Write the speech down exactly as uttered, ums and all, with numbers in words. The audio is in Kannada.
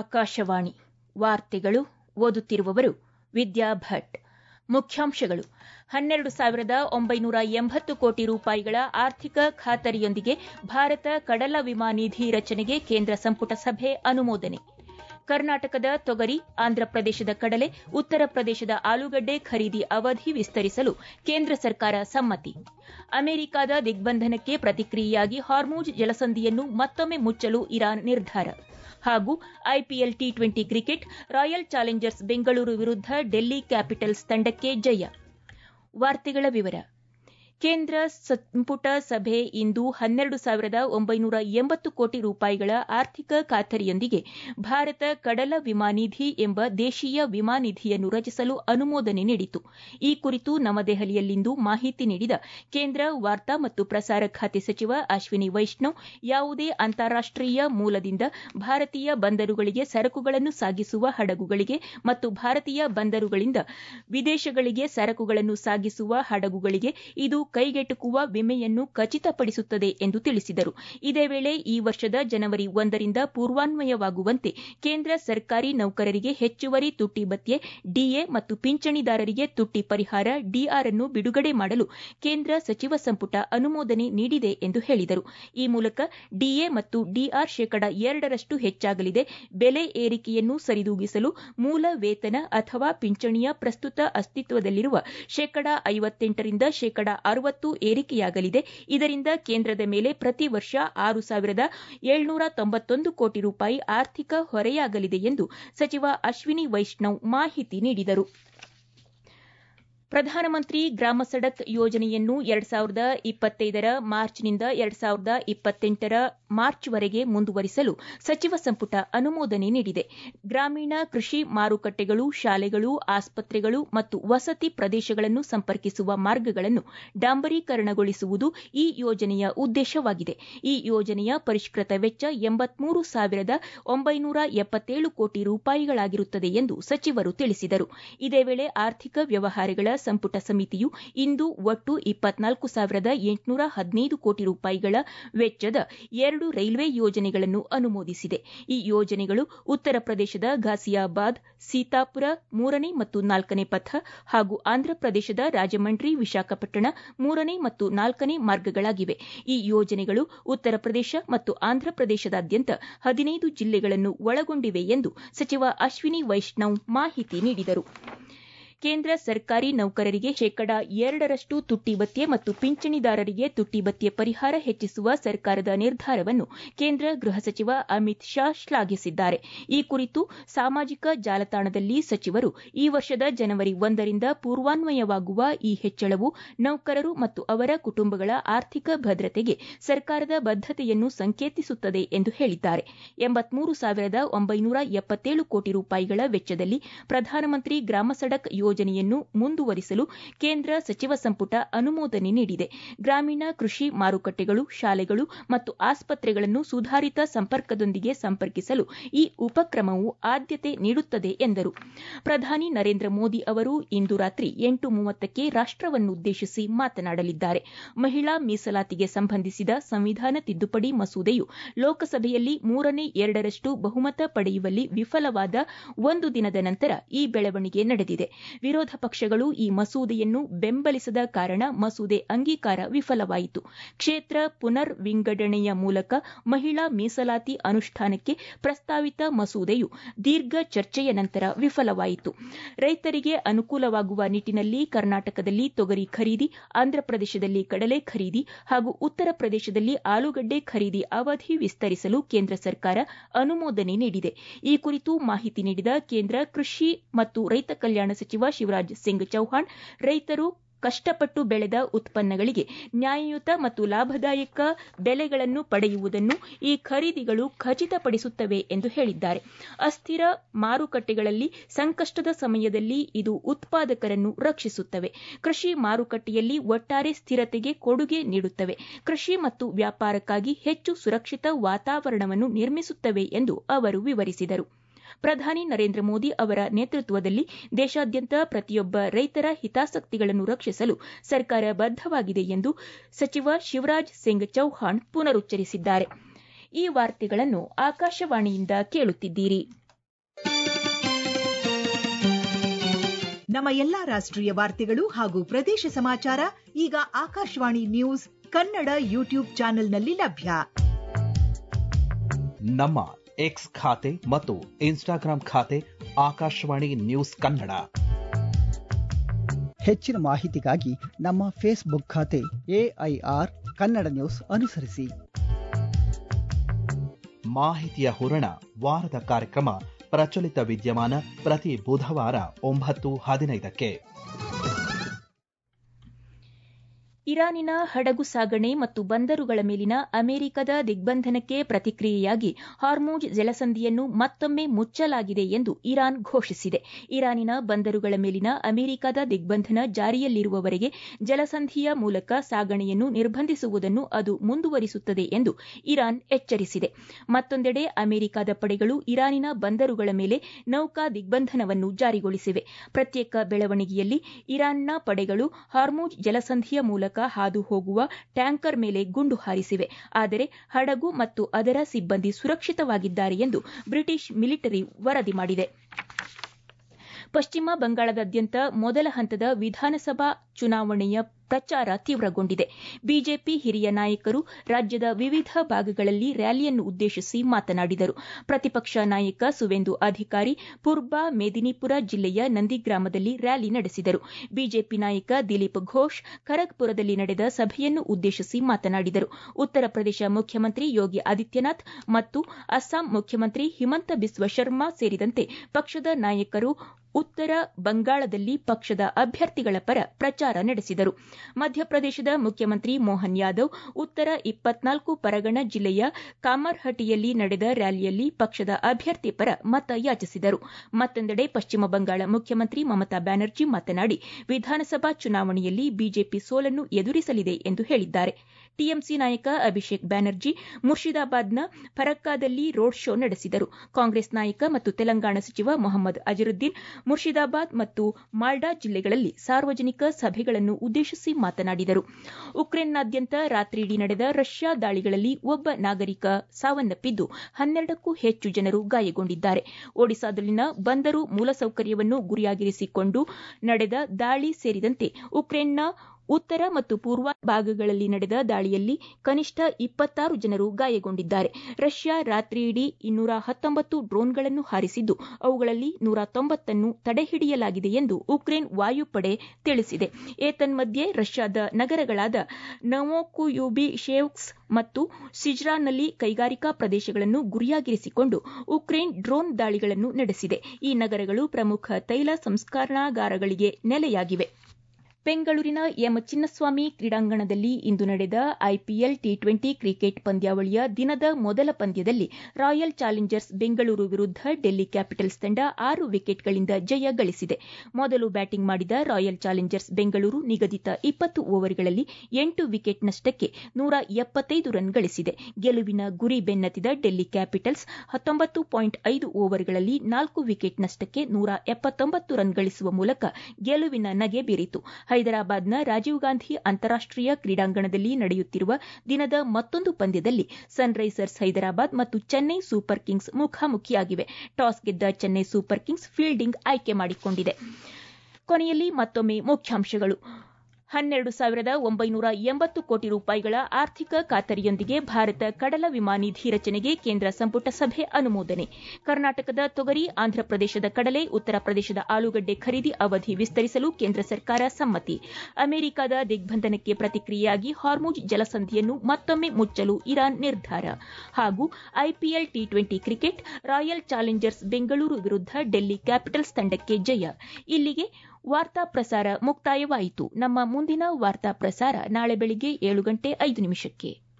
ಆಕಾಶವಾಣಿ ವಾರ್ತೆಗಳು ಓದುತ್ತಿರುವವರು ವಿದ್ಯಾ ಭಟ್. ಮುಖ್ಯಾಂಶಗಳು: ಹನ್ನೆರಡು ಸಾವಿರದ ಒಂಬೈನೂರ ಎಂಬತ್ತು ಕೋಟಿ ರೂಪಾಯಿಗಳ ಆರ್ಥಿಕ ಖಾತರಿಯೊಂದಿಗೆ ಭಾರತ ಕಡಲ ವಿಮಾ ನಿಧಿ ರಚನೆಗೆ ಕೇಂದ್ರ ಸಂಪುಟ ಸಭೆ ಅನುಮೋದನೆ. ಕರ್ನಾಟಕದ ತೊಗರಿ, ಆಂಧ್ರಪ್ರದೇಶದ ಕಡಲೆ, ಉತ್ತರ ಪ್ರದೇಶದ ಆಲೂಗಡ್ಡೆ ಖರೀದಿ ಅವಧಿ ವಿಸ್ತರಿಸಲು ಕೇಂದ್ರ ಸರ್ಕಾರ ಸಮ್ಮತಿ. ಅಮೆರಿಕದ ದಿಗ್ಬಂಧನಕ್ಕೆ ಪ್ರತಿಕ್ರಿಯೆಯಾಗಿ ಹಾರ್ಮುಜ್ ಜಲಸಂಧಿಯನ್ನು ಮತ್ತೊಮ್ಮೆ ಮುಚ್ಚಲು ಇರಾನ್ ನಿರ್ಧಾರ. ಹಾಗೂ IPL T twenty cricket, royal Challengers Bengaluru ವಿರುದ್ಧ ಡೆಲ್ಲಿ ಕ್ಯಾಪಿಟಲ್ಸ್ ತಂಡಕ್ಕೆ ಜಯ. ವಾರ್ತೆಗಳ ವಿವರ. ಕೇಂದ್ರ ಸಂಪುಟ ಸಭೆ ಇಂದು ಹನ್ನೆರಡು ಸಾವಿರದ ಒಂಬೈನೂರ ಎಂಬತ್ತು ಕೋಟಿ ರೂಪಾಯಿಗಳ ಆರ್ಥಿಕ ಖಾತರಿಯೊಂದಿಗೆ ಭಾರತ ಕಡಲ ವಿಮಾ ನಿಧಿ ಎಂಬ ದೇಶೀಯ ವಿಮಾ ನಿಧಿಯನ್ನು ರಚಿಸಲು ಅನುಮೋದನೆ ನೀಡಿತು. ಈ ಕುರಿತು ನವದೆಹಲಿಯಲ್ಲಿಂದು ಮಾಹಿತಿ ನೀಡಿದ ಕೇಂದ್ರ ವಾರ್ತಾ ಮತ್ತು ಪ್ರಸಾರ ಖಾತೆ ಸಚಿವ ಅಶ್ವಿನಿ ವೈಷ್ಣವ್, ಯಾವುದೇ ಅಂತಾರಾಷ್ಟೀಯ ಮೂಲದಿಂದ ಭಾರತೀಯ ಬಂದರುಗಳಿಗೆ ಸರಕುಗಳನ್ನು ಸಾಗಿಸುವ ಹಡಗುಗಳಿಗೆ ಮತ್ತು ಭಾರತೀಯ ಬಂದರುಗಳಿಂದ ವಿದೇಶಗಳಿಗೆ ಸರಕುಗಳನ್ನು ಸಾಗಿಸುವ ಹಡಗುಗಳಿಗೆ ಇದು ಕೈಗೆಟುಕುವ ವಿಮೆಯನ್ನು ಖಚಿತಪಡಿಸುತ್ತದೆ ಎಂದು ತಿಳಿಸಿದರು. ಇದೇ ವೇಳೆ ಈ ವರ್ಷದ ಜನವರಿ ಒಂದರಿಂದ ಪೂರ್ವಾನ್ವಯವಾಗುವಂತೆ ಕೇಂದ್ರ ಸರ್ಕಾರಿ ನೌಕರರಿಗೆ ಹೆಚ್ಚುವರಿ ತುಟ್ಟಿ ಭತ್ಯೆ ಡಿಎ ಮತ್ತು ಪಿಂಚಣಿದಾರರಿಗೆ ತುಟ್ಟಿ ಪರಿಹಾರ ಡಿಆರ್ ಅನ್ನು ಬಿಡುಗಡೆ ಮಾಡಲು ಕೇಂದ್ರ ಸಚಿವ ಸಂಪುಟ ಅನುಮೋದನೆ ನೀಡಿದೆ ಎಂದು ಹೇಳಿದರು. ಈ ಮೂಲಕ ಡಿಎ ಮತ್ತು ಡಿಆರ್ ಶೇಕಡ ಎರಡರಷ್ಟು ಹೆಚ್ಚಾಗಲಿದೆ. ಬೆಲೆ ಏರಿಕೆಯನ್ನು ಸರಿದೂಗಿಸಲು ಮೂಲ ವೇತನ ಅಥವಾ ಪಿಂಚಣಿಯ ಪ್ರಸ್ತುತ ಅಸ್ತಿತ್ವದಲ್ಲಿರುವ ಶೇಕಡ ಐವತ್ತೆಂಟರಿಂದ ಶೇಕಡ ಅರವತ್ತು ಏರಿಕೆಯಾಗಲಿದೆ. ಇದರಿಂದ ಕೇಂದ್ರದ ಮೇಲೆ ಪ್ರತಿ ವರ್ಷ ಆರು ಸಾವಿರದ ಏಳ್ನೂರ ತೊಂಬತ್ತೊಂದು ಕೋಟಿ ರೂಪಾಯಿ ಆರ್ಥಿಕ ಹೊರೆಯಾಗಲಿದೆ ಎಂದು ಸಚಿವ ಅಶ್ವಿನಿ ವೈಷ್ಣವ್ ಮಾಹಿತಿ ನೀಡಿದರು. ಪ್ರಧಾನಮಂತ್ರಿ ಗ್ರಾಮ ಸಡಕ್ ಯೋಜನೆಯನ್ನು ಎರಡ್ ಸಾವಿರದ ಇಪ್ಪತ್ತೈದರ ಮಾರ್ಚ್ನಿಂದ ಎರಡ್ ಸಾವಿರದ ಇಪ್ಪತ್ತೆಂಟರ ಮಾರ್ಚ್ವರೆಗೆ ಮುಂದುವರಿಸಲು ಸಚಿವ ಸಂಪುಟ ಅನುಮೋದನೆ ನೀಡಿದೆ. ಗ್ರಾಮೀಣ ಕೃಷಿ ಮಾರುಕಟ್ಟೆಗಳು, ಶಾಲೆಗಳು, ಆಸ್ಪತ್ರೆಗಳು ಮತ್ತು ವಸತಿ ಪ್ರದೇಶಗಳನ್ನು ಸಂಪರ್ಕಿಸುವ ಮಾರ್ಗಗಳನ್ನು ಡಾಂಬರೀಕರಣಗೊಳಿಸುವುದು ಈ ಯೋಜನೆಯ ಉದ್ದೇಶವಾಗಿದೆ. ಈ ಯೋಜನೆಯ ಪರಿಷ್ಕೃತ ವೆಚ್ಚ ಎಂಬತ್ಮೂರು ಸಾವಿರದ ಒಂಬೈನೂರ ಎಪ್ಪತ್ತೇಳು ಕೋಟಿ ರೂಪಾಯಿಗಳಾಗಿರುತ್ತದೆ ಎಂದು ಸಚಿವರು ತಿಳಿಸಿದರು. ಇದೇ ವೇಳೆ ಆರ್ಥಿಕ ವ್ಯವಹಾರಗಳ ಸಂಪುಟ ಸಮಿತಿಯು ಇಂದು ಒಟ್ಟು ಇಪ್ಪತ್ನಾಲ್ಕು ಸಾವಿರದ ಎಂಟುನೂರ ಹದಿನೈದು ಕೋಟಿ ರೂಪಾಯಿಗಳ ವೆಚ್ಚದ ಎರಡು ರೈಲ್ವೆ ಯೋಜನೆಗಳನ್ನು ಅನುಮೋದಿಸಿದೆ. ಈ ಯೋಜನೆಗಳು ಉತ್ತರ ಪ್ರದೇಶದ ಘಾಸಿಯಾಬಾದ್ ಸೀತಾಪುರ ಮೂರನೇ ಮತ್ತು ನಾಲ್ಕನೇ ಪಥ ಹಾಗೂ ಆಂಧ್ರಪ್ರದೇಶದ ರಾಜಮಂಡ್ರಿ ವಿಶಾಖಪಟ್ಟಣ ಮೂರನೇ ಮತ್ತು ನಾಲ್ಕನೇ ಮಾರ್ಗಗಳಾಗಿವೆ. ಈ ಯೋಜನೆಗಳು ಉತ್ತರ ಪ್ರದೇಶ ಮತ್ತು ಆಂಧ್ರಪ್ರದೇಶದಾದ್ಯಂತ ಹದಿನೈದು ಜಿಲ್ಲೆಗಳನ್ನು ಒಳಗೊಂಡಿವೆ ಎಂದು ಸಚಿವ ಅಶ್ವಿನಿ ವೈಷ್ಣವ್ ಮಾಹಿತಿ ನೀಡಿದರು. ಕೇಂದ್ರ ಸರ್ಕಾರಿ ನೌಕರರಿಗೆ ಶೇಕಡ ಎರಡರಷ್ಟು ತುಟ್ಟಿ ಭತ್ಯೆ ಮತ್ತು ಪಿಂಚಣಿದಾರರಿಗೆ ತುಟ್ಟಿ ಭತ್ಯೆ ಪರಿಹಾರ ಹೆಚ್ಚಿಸುವ ಸರ್ಕಾರದ ನಿರ್ಧಾರವನ್ನು ಕೇಂದ್ರ ಗೃಹ ಸಚಿವ ಅಮಿತ್ ಶಾ ಶ್ಲಾಘಿಸಿದ್ದಾರೆ. ಈ ಕುರಿತು ಸಾಮಾಜಿಕ ಜಾಲತಾಣದಲ್ಲಿ ಸಚಿವರು, ಈ ವರ್ಷದ ಜನವರಿ ಒಂದರಿಂದ ಪೂರ್ವಾನ್ವಯವಾಗುವ ಈ ಹೆಚ್ಚಳವು ನೌಕರರು ಮತ್ತು ಅವರ ಕುಟುಂಬಗಳ ಆರ್ಥಿಕ ಭದ್ರತೆಗೆ ಸರ್ಕಾರದ ಬದ್ಧತೆಯನ್ನು ಸಂಕೇತಿಸುತ್ತದೆ ಎಂದು ಹೇಳಿದ್ದಾರೆ. ಎಂಬತ್ಮೂರು ಸಾವಿರದ ಒಂಬೈನೂರ ಎಪ್ಪತ್ತೇಳು ಕೋಟಿ ರೂಪಾಯಿಗಳ ವೆಚ್ಚದಲ್ಲಿ ಪ್ರಧಾನಮಂತ್ರಿ ಗ್ರಾಮ ಸಡಕ್ ಯೋಜನೆಯನ್ನು ಮುಂದುವರಿಸಲು ಕೇಂದ್ರ ಸಚಿವ ಸಂಪುಟ ಅನುಮೋದನೆ ನೀಡಿದೆ. ಗ್ರಾಮೀಣ ಕೃಷಿ ಮಾರುಕಟ್ಟೆಗಳು, ಶಾಲೆಗಳು ಮತ್ತು ಆಸ್ಪತ್ರೆಗಳನ್ನು ಸುಧಾರಿತ ಸಂಪರ್ಕದೊಂದಿಗೆ ಸಂಪರ್ಕಿಸಲು ಈ ಉಪಕ್ರಮವು ಆದ್ಯತೆ ನೀಡುತ್ತದೆ ಎಂದರು. ಪ್ರಧಾನಿ ನರೇಂದ್ರ ಮೋದಿ ಅವರು ಇಂದು ರಾತ್ರಿ ಎಂಟು ಮೂವತ್ತಕ್ಕೆ ರಾಷ್ಟವನ್ನುದ್ದೇಶಿಸಿ ಮಾತನಾಡಲಿದ್ದಾರೆ. ಮಹಿಳಾ ಮೀಸಲಾತಿಗೆ ಸಂಬಂಧಿಸಿದ ಸಂವಿಧಾನ ತಿದ್ದುಪಡಿ ಮಸೂದೆಯು ಲೋಕಸಭೆಯಲ್ಲಿ ಮೂರನೇ ಎರಡರಷ್ಟು ಬಹುಮತ ಪಡೆಯುವಲ್ಲಿ ವಿಫಲವಾದ ಒಂದು ದಿನದ ನಂತರ ಈ ಬೆಳವಣಿಗೆ ನಡೆದಿದೆ. ವಿರೋಧ ಪಕ್ಷಗಳು ಈ ಮಸೂದೆಯನ್ನು ಬೆಂಬಲಿಸದ ಕಾರಣ ಮಸೂದೆ ಅಂಗೀಕಾರ ವಿಫಲವಾಯಿತು. ಕ್ಷೇತ್ರ ಪುನರ್ ವಿಂಗಡಣೆಯ ಮೂಲಕ ಮಹಿಳಾ ಮೀಸಲಾತಿ ಅನುಷ್ಠಾನಕ್ಕೆ ಪ್ರಸ್ತಾವಿತ ಮಸೂದೆಯು ದೀರ್ಘ ಚರ್ಚೆಯ ನಂತರ ವಿಫಲವಾಯಿತು. ರೈತರಿಗೆ ಅನುಕೂಲವಾಗುವ ನಿಟ್ಟಿನಲ್ಲಿ ಕರ್ನಾಟಕದಲ್ಲಿ ತೊಗರಿ ಖರೀದಿ, ಆಂಧ್ರಪ್ರದೇಶದಲ್ಲಿ ಕಡಲೆ ಖರೀದಿ ಹಾಗೂ ಉತ್ತರ ಪ್ರದೇಶದಲ್ಲಿ ಆಲೂಗಡ್ಡೆ ಖರೀದಿ ಅವಧಿ ವಿಸ್ತರಿಸಲು ಕೇಂದ್ರ ಸರ್ಕಾರ ಅನುಮೋದನೆ ನೀಡಿದೆ. ಈ ಕುರಿತು ಮಾಹಿತಿ ನೀಡಿದ ಕೇಂದ್ರ ಕೃಷಿ ಮತ್ತು ರೈತ ಕಲ್ಯಾಣ ಸಚಿವ ಶಿವರಾಜ್ ಸಿಂಗ್ ಚೌಹಾಣ್, ರೈತರು ಕಷ್ಟಪಟ್ಟು ಬೆಳೆದ ಉತ್ಪನ್ನಗಳಿಗೆ ನ್ಯಾಯಯುತ ಮತ್ತು ಲಾಭದಾಯಕ ಬೆಲೆಗಳನ್ನು ಪಡೆಯುವುದನ್ನು ಈ ಖರೀದಿಗಳು ಖಚಿತಪಡಿಸುತ್ತವೆ ಎಂದು ಹೇಳಿದ್ದಾರೆ. ಅಸ್ಥಿರ ಮಾರುಕಟ್ಟೆಗಳಲ್ಲಿ ಸಂಕಷ್ಟದ ಸಮಯದಲ್ಲಿ ಇದು ಉತ್ಪಾದಕರನ್ನು ರಕ್ಷಿಸುತ್ತವೆ. ಕೃಷಿ ಮಾರುಕಟ್ಟೆಯಲ್ಲಿ ಒಟ್ಟಾರೆ ಸ್ಥಿರತೆಗೆ ಕೊಡುಗೆ ನೀಡುತ್ತವೆ. ಕೃಷಿ ಮತ್ತು ವ್ಯಾಪಾರಕ್ಕಾಗಿ ಹೆಚ್ಚು ಸುರಕ್ಷಿತ ವಾತಾವರಣವನ್ನು ನಿರ್ಮಿಸುತ್ತವೆ ಎಂದು ಅವರು ವಿವರಿಸಿದರು. ಪ್ರಧಾನಿ ನರೇಂದ್ರ ಮೋದಿ ಅವರ ನೇತೃತ್ವದಲ್ಲಿ ದೇಶಾದ್ಯಂತ ಪ್ರತಿಯೊಬ್ಬ ರೈತರ ಹಿತಾಸಕ್ತಿಗಳನ್ನು ರಕ್ಷಿಸಲು ಸರ್ಕಾರ ಬದ್ಧವಾಗಿದೆ ಎಂದು ಸಚಿವ ಶಿವರಾಜ್ ಸಿಂಗ್ ಚೌಹಾಣ್ ಪುನರುಚ್ಚರಿಸಿದ್ದಾರೆ. ಈ ವಾರ್ತೆಗಳನ್ನು ಆಕಾಶವಾಣಿಯಿಂದ ಕೇಳುತ್ತಿದ್ದೀರಿ. ನಮ್ಮ ಎಲ್ಲಾ ರಾಷ್ಟ್ರೀಯ ವಾರ್ತೆಗಳು ಹಾಗೂ ಪ್ರದೇಶ ಸಮಾಚಾರ ಈಗ ಆಕಾಶವಾಣಿ ನ್ಯೂಸ್ ಕನ್ನಡ ಯೂಟ್ಯೂಬ್ ಚಾನೆಲ್ನಲ್ಲಿ ಲಭ್ಯ. ನಮ್ಮ ಎಕ್ಸ್ ಖಾತೆ ಮತ್ತು ಇನ್ಸ್ಟಾಗ್ರಾಂ ಖಾತೆ ಆಕಾಶವಾಣಿ ನ್ಯೂಸ್ ಕನ್ನಡ. ಹೆಚ್ಚಿನ ಮಾಹಿತಿಗಾಗಿ ನಮ್ಮ ಫೇಸ್ಬುಕ್ ಖಾತೆ ಎಐಆರ್ ಕನ್ನಡ ನ್ಯೂಸ್ ಅನುಸರಿಸಿ. ಮಾಹಿತಿಯ ಹೂರಣ ವಾರದ ಕಾರ್ಯಕ್ರಮ ಪ್ರಚಲಿತ ವಿದ್ಯಮಾನ ಪ್ರತಿ ಬುಧವಾರ ಒಂಬತ್ತು ಹದಿನೈದಕ್ಕೆ. ಇರಾನಿನ ಹಡಗು ಸಾಗಣೆ ಮತ್ತು ಬಂದರುಗಳ ಮೇಲಿನ ಅಮೆರಿಕದ ದಿಗ್ಬಂಧನಕ್ಕೆ ಪ್ರತಿಕ್ರಿಯೆಯಾಗಿ ಹಾರ್ಮುಜ್ ಜಲಸಂಧಿಯನ್ನು ಮತ್ತೊಮ್ಮೆ ಮುಚ್ಚಲಾಗಿದೆ ಎಂದು ಇರಾನ್ ಘೋಷಿಸಿದೆ. ಇರಾನಿನ ಬಂದರುಗಳ ಮೇಲಿನ ಅಮೆರಿಕದ ದಿಗ್ಬಂಧನ ಜಾರಿಯಲ್ಲಿರುವವರೆಗೆ ಜಲಸಂಧಿಯ ಮೂಲಕ ಸಾಗಣೆಯನ್ನು ನಿರ್ಬಂಧಿಸುವುದನ್ನು ಅದು ಮುಂದುವರಿಸುತ್ತದೆ ಎಂದು ಇರಾನ್ ಎಚ್ಚರಿಸಿದೆ. ಮತ್ತೊಂದೆಡೆ ಅಮೆರಿಕದ ಪಡೆಗಳು ಇರಾನಿನ ಬಂದರುಗಳ ಮೇಲೆ ನೌಕಾ ದಿಗ್ಬಂಧನವನ್ನು ಜಾರಿಗೊಳಿಸಿವೆ. ಪ್ರತ್ಯೇಕ ಬೆಳವಣಿಗೆಯಲ್ಲಿ ಇರಾನ್ನ ಪಡೆಗಳು ಹಾರ್ಮುಜ್ ಜಲಸಂಧಿಯ ಮೂಲಕ ಹಾದು ಹೋಗುವ ಟ್ಯಾಂಕರ್ ಮೇಲೆ ಗುಂಡು ಹಾರಿಸಿವೆ. ಆದರೆ ಹಡಗು ಮತ್ತು ಅದರ ಸಿಬ್ಬಂದಿ ಸುರಕ್ಷಿತವಾಗಿದ್ದಾರೆ ಎಂದು ಬ್ರಿಟಿಷ್ ಮಿಲಿಟರಿ ವರದಿ ಮಾಡಿದೆ. ಪಶ್ಚಿಮ ಬಂಗಾಳದಾದ್ಯಂತ ಮೊದಲ ಹಂತದ ವಿಧಾನಸಭಾ ಚುನಾವಣೆಯ ಪ್ರಚಾರ ತೀವ್ರಗೊಂಡಿದೆ. ಬಿಜೆಪಿ ಹಿರಿಯ ನಾಯಕರು ರಾಜ್ಯದ ವಿವಿಧ ಭಾಗಗಳಲ್ಲಿ ರ್ಯಾಲಿಯನ್ನು ಉದ್ದೇಶಿಸಿ ಮಾತನಾಡಿದರು. ಪ್ರತಿಪಕ್ಷ ನಾಯಕ ಸುವೇಂದು ಅಧಿಕಾರಿ ಪೂರ್ವ ಮೇದಿನಿಪುರ ಜಿಲ್ಲೆಯ ನಂದಿಗ್ರಾಮದಲ್ಲಿ ರ್ಯಾಲಿ ನಡೆಸಿದರು. ಬಿಜೆಪಿ ನಾಯಕ ದಿಲೀಪ್ ಘೋಷ್ ಖರಗ್ಪುರದಲ್ಲಿ ನಡೆದ ಸಭೆಯನ್ನು ಉದ್ದೇಶಿಸಿ ಮಾತನಾಡಿದರು. ಉತ್ತರ ಪ್ರದೇಶ ಮುಖ್ಯಮಂತ್ರಿ ಯೋಗಿ ಆದಿತ್ಯನಾಥ್ ಮತ್ತು ಅಸ್ಸಾಂ ಮುಖ್ಯಮಂತ್ರಿ ಹಿಮಂತ ಬಿಸ್ವ ಶರ್ಮಾ ಸೇರಿದಂತೆ ಪಕ್ಷದ ನಾಯಕರು ಉತ್ತರ ಬಂಗಾಳದಲ್ಲಿ ಪಕ್ಷದ ಅಭ್ಯರ್ಥಿಗಳ ಪರ ಪ್ರಚಾರ ನಡೆಸಿದರು. ಮಧ್ಯಪ್ರದೇಶದ ಮುಖ್ಯಮಂತ್ರಿ ಮೋಹನ್ ಯಾದವ್ ಉತ್ತರ ಇಪ್ಪತ್ನಾಲ್ಕು ಪರಗಣ ಜಿಲ್ಲೆಯ ಕಾಮರ್ಹಟಿಯಲ್ಲಿ ನಡೆದ ರ್ಯಾಲಿಯಲ್ಲಿ ಪಕ್ಷದ ಅಭ್ಯರ್ಥಿ ಪರ ಮತ ಯಾಚಿಸಿದರು. ಮತ್ತೊಂದೆಡೆ ಪಶ್ಚಿಮ ಬಂಗಾಳ ಮುಖ್ಯಮಂತ್ರಿ ಮಮತಾ ಬ್ಯಾನರ್ಜಿ ಮಾತನಾಡಿ ವಿಧಾನಸಭಾ ಚುನಾವಣೆಯಲ್ಲಿ ಬಿಜೆಪಿ ಸೋಲನ್ನು ಎದುರಿಸಲಿದೆ ಎಂದು ಹೇಳಿದ್ದಾರೆ. ಟಿಎಂಸಿ ನಾಯಕ ಅಭಿಷೇಕ್ ಬ್ಯಾನರ್ಜಿ ಮುರ್ಷಿದಾಬಾದ್ನ ಫರಕ್ಕಾದಲ್ಲಿ ರೋಡ್ ಶೋ ನಡೆಸಿದರು. ಕಾಂಗ್ರೆಸ್ ನಾಯಕ ಮತ್ತು ತೆಲಂಗಾಣ ಸಚಿವ ಮೊಹಮ್ಮದ್ ಅಜರುದ್ದೀನ್ ಮುರ್ಷಿದಾಬಾದ್ ಮತ್ತು ಮಾಲ್ಡಾ ಜಿಲ್ಲೆಗಳಲ್ಲಿ ಸಾರ್ವಜನಿಕ ಸಭೆಗಳನ್ನು ಉದ್ದೇಶಿಸಿ ಮಾತನಾಡಿದರು. ಉಕ್ರೇನ್ನಾದ್ಯಂತ ರಾತ್ರಿಯಿಡೀ ನಡೆದ ರಷ್ಯಾ ದಾಳಿಗಳಲ್ಲಿ ಒಬ್ಬ ನಾಗರಿಕ ಸಾವನ್ನಪ್ಪಿದ್ದು ಹನ್ನೆರಡಕ್ಕೂ ಹೆಚ್ಚು ಜನರು ಗಾಯಗೊಂಡಿದ್ದಾರೆ. ಒಡಿಸಾದಲ್ಲಿನ ಬಂದರು ಮೂಲಸೌಕರ್ಯವನ್ನು ಗುರಿಯಾಗಿರಿಸಿಕೊಂಡು ನಡೆದ ದಾಳಿ ಸೇರಿದಂತೆ ಉಕ್ರೇನ್ನ ಉತ್ತರ ಮತ್ತು ಪೂರ್ವ ಭಾಗಗಳಲ್ಲಿ ನಡೆದ ದಾಳಿಯಲ್ಲಿ ಕನಿಷ್ಠ ಇಪ್ಪತ್ತಾರು ಜನರು ಗಾಯಗೊಂಡಿದ್ದಾರೆ. ರಷ್ಯಾ ರಾತ್ರಿಯಿಡೀ ಇನ್ನೂರ ಹತ್ತೊಂಬತ್ತು ಡ್ರೋನ್ಗಳನ್ನು ಹಾರಿಸಿದ್ದು ಅವುಗಳಲ್ಲಿ ನೂರ ತೊಂಬತ್ತನ್ನು ತಡೆಹಿಡಿಯಲಾಗಿದೆ ಎಂದು ಉಕ್ರೇನ್ ವಾಯುಪಡೆ ತಿಳಿಸಿದೆ. ಏತನ್ಮಧ್ಯೆ ರಷ್ಯಾದ ನಗರಗಳಾದ ನೊವೊಕುಯುಬಿಶೆವ್ಸ್ಕ್ ಮತ್ತು ಸಿಜ್ರಾನ್ನಲ್ಲಿ ಕೈಗಾರಿಕಾ ಪ್ರದೇಶಗಳನ್ನು ಗುರಿಯಾಗಿರಿಸಿಕೊಂಡು ಉಕ್ರೇನ್ ಡ್ರೋನ್ ದಾಳಿಗಳನ್ನು ನಡೆಸಿದೆ. ಈ ನಗರಗಳು ಪ್ರಮುಖ ತೈಲ ಸಂಸ್ಕರಣಾಗಾರಗಳಿಗೆ ನೆಲೆಯಾಗಿವೆ. ಬೆಂಗಳೂರಿನ ಎಂ ಚಿನ್ನಸ್ವಾಮಿ ಕ್ರೀಡಾಂಗಣದಲ್ಲಿ ಇಂದು ನಡೆದ ಐಪಿಎಲ್ ಟಿ ಟ್ವೆಂಟಿ ಕ್ರಿಕೆಟ್ ಪಂದ್ಯಾವಳಿಯ ದಿನದ ಮೊದಲ ಪಂದ್ಯದಲ್ಲಿ ರಾಯಲ್ ಚಾಲೆಂಜರ್ಸ್ ಬೆಂಗಳೂರು ವಿರುದ್ಧ ಡೆಲ್ಲಿ ಕ್ಯಾಪಿಟಲ್ಸ್ ತಂಡ ಆರು ವಿಕೆಟ್ಗಳಿಂದ ಜಯ ಗಳಿಸಿದೆ. ಮೊದಲು ಬ್ಯಾಟಿಂಗ್ ಮಾಡಿದ ರಾಯಲ್ ಚಾಲೆಂಜರ್ಸ್ ಬೆಂಗಳೂರು ನಿಗದಿತ ಇಪ್ಪತ್ತು ಓವರ್ಗಳಲ್ಲಿ ಎಂಟು ವಿಕೆಟ್ ನಷ್ಟಕ್ಕೆ ನೂರ ಎಪ್ಪತ್ತೈದು ರನ್ ಗಳಿಸಿದೆ. ಗೆಲುವಿನ ಗುರಿ ಬೆನ್ನತ್ತಿದ ಡೆಲ್ಲಿ ಕ್ಯಾಪಿಟಲ್ಸ್ ಹತ್ತೊಂಬತ್ತು ಪಾಯಿಂಟ್ ಐದು ಓವರ್ಗಳಲ್ಲಿ ನಾಲ್ಕು ವಿಕೆಟ್ ನಷ್ಟಕ್ಕೆ ನೂರ ಎಪ್ಪತ್ತೊಂಬತ್ತು ರನ್ ಗಳಿಸುವ ಮೂಲಕ ಗೆಲುವಿನ ನಗೆ ಬೀರಿತು. ಹೈದರಾಬಾದ್ನ ರಾಜೀವ್ ಗಾಂಧಿ ಅಂತಾರಾಷ್ಟೀಯ ಕ್ರೀಡಾಂಗಣದಲ್ಲಿ ನಡೆಯುತ್ತಿರುವ ದಿನದ ಮತ್ತೊಂದು ಪಂದ್ಯದಲ್ಲಿ ಸನ್ರೈಸರ್ಸ್ ಹೈದರಾಬಾದ್ ಮತ್ತು ಚೆನ್ನೈ ಸೂಪರ್ ಕಿಂಗ್ಸ್ ಮುಖಾಮುಖಿಯಾಗಿವೆ. ಟಾಸ್ ಗೆದ್ದ ಚೆನ್ನೈ ಸೂಪರ್ ಕಿಂಗ್ಸ್ ಫೀಲ್ಡಿಂಗ್ ಆಯ್ಕೆ ಮಾಡಿಕೊಂಡಿದೆ. ಕೊನೆಯಲ್ಲಿ ಮತ್ತೊಮ್ಮೆ ಮುಖ್ಯಾಂಶಗಳು. ಹನ್ನೆರಡು ಸಾವಿರದ ಒಂಬೈನೂರ ಎಂಬತ್ತು ಕೋಟಿ ರೂಪಾಯಿಗಳ ಆರ್ಥಿಕ ಖಾತರಿಯೊಂದಿಗೆ ಭಾರತ ಕಡಲ ವಿಮಾ ನಿಧಿ ರಚನೆಗೆ ಕೇಂದ್ರ ಸಂಪುಟ ಸಭೆ ಅನುಮೋದನೆ. ಕರ್ನಾಟಕದ ತೊಗರಿ, ಆಂಧ್ರಪ್ರದೇಶದ ಕಡಲೆ, ಉತ್ತರ ಪ್ರದೇಶದ ಆಲೂಗಡ್ಡೆ ಖರೀದಿ ಅವಧಿ ವಿಸ್ತರಿಸಲು ಕೇಂದ್ರ ಸರ್ಕಾರ ಸಮ್ಮತಿ. ಅಮೆರಿಕದ ದಿಗ್ಬಂಧನಕ್ಕೆ ಪ್ರತಿಕ್ರಿಯೆಯಾಗಿ ಹಾರ್ಮುಜ್ ಜಲಸಂಧಿಯನ್ನು ಮತ್ತೊಮ್ಮೆ ಮುಚ್ಚಲು ಇರಾನ್ ನಿರ್ಧಾರ. ಹಾಗೂ IPL T twenty cricket royal Challengers Bengaluru ವಿರುದ್ಧ ಡೆಲ್ಲಿ ಕ್ಯಾಪಿಟಲ್ಸ್ ತಂಡಕ್ಕೆ ಜಯ. ಇಲ್ಲಿಗೆ ವಾರ್ತಾ ಪ್ರಸಾರ ಮುಕ್ತಾಯವಾಯಿತು. ನಮ್ಮ ಮುಂದಿನ ವಾರ್ತಾ ಪ್ರಸಾರ ನಾಳೆ ಬೆಳಿಗ್ಗೆ ಏಳು ಗಂಟೆ ಐದು ನಿಮಿಷಕ್ಕೆ.